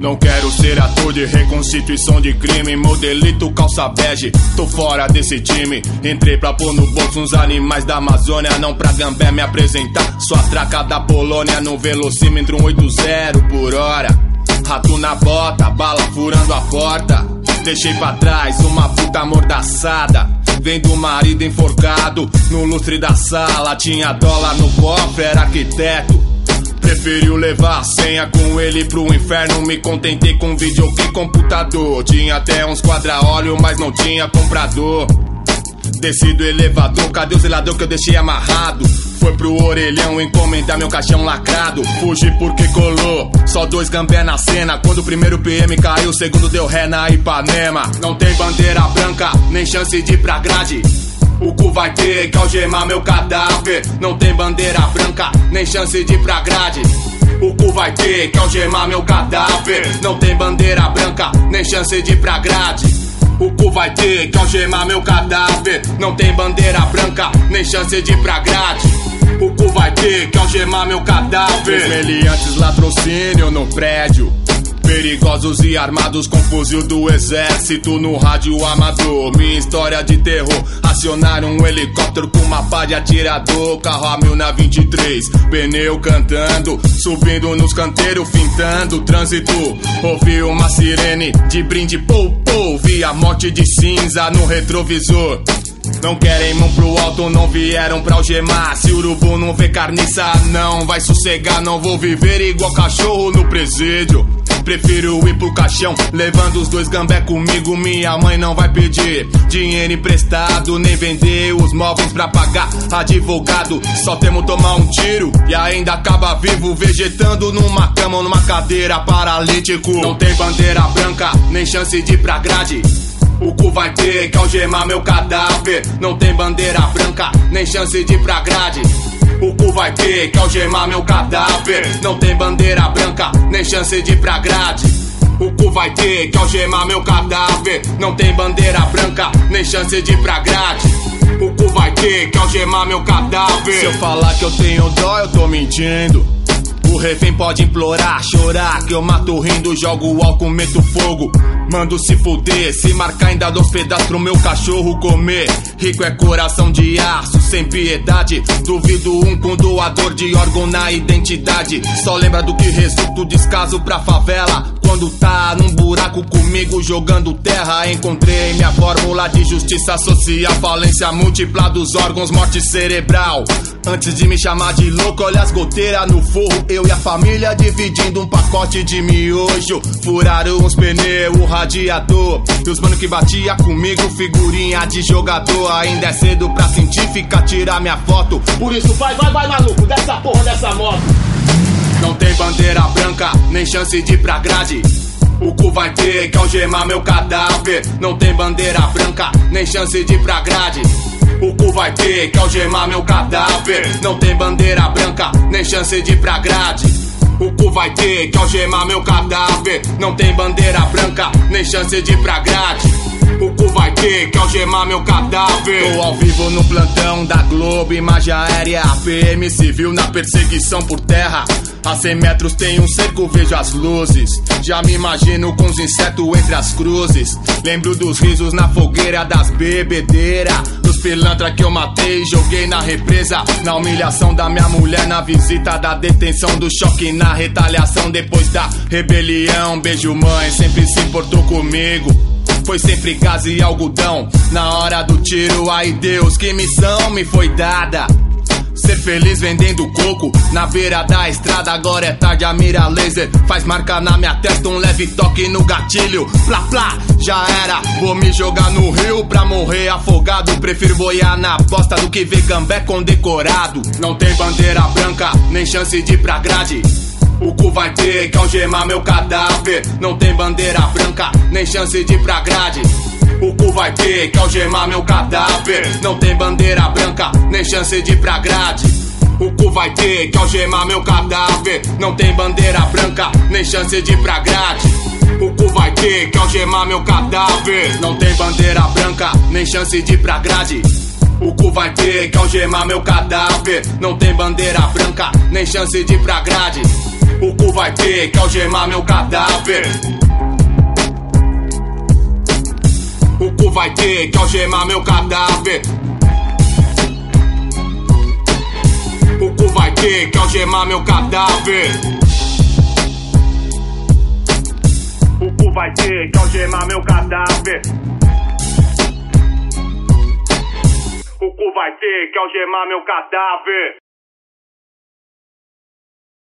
Não quero ser ator de reconstituição de crime, modelito calça bege, tô fora desse time. Entrei pra pôr no bolso uns animais da Amazônia, não pra gambé me apresentar. Sua traca da Polônia no velocímetro 180 por hora. Rato na bota, bala furando a porta. Deixei pra trás uma puta amordaçada. Vendo o marido enforcado no lustre da sala. Tinha dólar no cofre, era arquiteto. Preferiu levar a senha com ele pro inferno. Me contentei com videogame e computador. Tinha até uns quadra-óleo, mas não tinha comprador. Desci do elevador, cadê o zelador que eu deixei amarrado? Foi pro orelhão encomendar meu caixão lacrado. Fugi porque colou, só 2 gambé na cena. Quando o primeiro PM caiu, o segundo deu ré na Ipanema. Não tem bandeira branca, nem chance de ir pra grade. O cu vai ter que algemar meu cadáver. Não tem bandeira branca, nem chance de ir pra grade. O cu vai ter que algemar meu cadáver. Não tem bandeira branca, nem chance de ir pra grade. O cu vai ter que algemar meu cadáver. Não tem bandeira branca, nem chance de ir pra grade. O cu vai ter que algemar meu cadáver. Meliantes latrocínio no prédio. Perigosos e armados com fuzil do exército no rádio amador. Minha história de terror. Acionaram um helicóptero com uma pá de atirador. Carro a 1000 na 23, pneu cantando. Subindo nos canteiros, fintando o trânsito. Ouvi uma sirene de brinde, pou, pou. Vi a morte de cinza no retrovisor. Não querem mão pro alto, não vieram pra algemar. Se o urubu não vê carniça, não vai sossegar. Não vou viver igual cachorro no presídio. Prefiro ir pro caixão, levando os 2 gambé comigo. Minha mãe não vai pedir dinheiro emprestado, nem vender os móveis pra pagar advogado. Só temo tomar um tiro e ainda acaba vivo, vegetando numa cama ou numa cadeira, paralítico. Não tem bandeira branca, nem chance de ir pra grade. O cu vai ter que algemar meu cadáver. Não tem bandeira branca, nem chance de ir pra grade. O cu vai ter que algemar meu cadáver. Não tem bandeira branca, nem chance de ir pra grade. O cu vai ter que algemar meu cadáver. Não tem bandeira branca, nem chance de ir pra grade. O cu vai ter que algemar meu cadáver. Se eu falar que eu tenho dó, eu tô mentindo. O refém pode implorar, chorar, que eu mato rindo, jogo o álcool, meto fogo. Mando se fuder, se marcar ainda dou pedaços pro meu cachorro comer. Rico é coração de aço, sem piedade. Duvido um com doador de órgão na identidade. Só lembra do que resulta o descaso pra favela. Quando tá num buraco comigo jogando terra. Encontrei minha fórmula de justiça social. Falência múltipla dos órgãos, morte cerebral. Antes de me chamar de louco, olha as goteiras no forro. Eu e a família dividindo um pacote de miojo. Furaram uns pneus, o radiador. E os mano que batia comigo, figurinha de jogador. Ainda é cedo pra científica tirar minha foto. Por isso vai maluco, dessa porra dessa moto. Não tem bandeira branca, nem chance de ir pra grade. O cu vai ter que algemar meu cadáver. Não tem bandeira branca, nem chance de ir pra grade. O cu vai ter que algemar meu cadáver. Não tem bandeira branca, nem chance de ir pra grade. O cu vai ter que algemar meu cadáver. Não tem bandeira branca, nem chance de ir pra grade. O cu vai ter que algemar meu cadáver. Tô ao vivo no plantão da Globo, imagem aérea, PM civil na perseguição por terra. A 100 metros tem um cerco, vejo as luzes. Já me imagino com os insetos entre as cruzes. Lembro dos risos na fogueira das bebedeiras. Dos pilantra que eu matei, joguei na represa. Na humilhação da minha mulher, na visita da detenção. Do choque na retaliação depois da rebelião. Beijo mãe, sempre se importou comigo. Foi sempre gás e algodão. Na hora do tiro, ai Deus, que missão me foi dada. Ser feliz vendendo coco na beira da estrada. Agora é tarde, a mira laser faz marca na minha testa, um leve toque no gatilho. Plá, plá, já era. Vou me jogar no rio pra morrer afogado. Prefiro boiar na bosta do que ver gambé condecorado. Não tem bandeira branca, nem chance de ir pra grade. O cu vai ter que algemar meu cadáver. Não tem bandeira branca, nem chance de ir pra grade. O cu vai ter que algemar meu cadáver. Não tem bandeira branca, nem chance de ir pra grade. O cu vai ter que algemar meu cadáver. Não tem bandeira branca, nem chance de ir pra grade. O cu vai ter que algemar meu cadáver. Não tem bandeira branca, nem chance de ir pra grade. O cu vai ter que algemar meu cadáver. Não tem bandeira branca, nem chance de ir pra grade. O cu vai ter que algemar meu cadáver. O cu vai ter que algemar meu cadáver. O cu vai ter que algemar meu cadáver. O cu vai ter que algemar meu cadáver. O cu vai ter que algemar meu cadáver.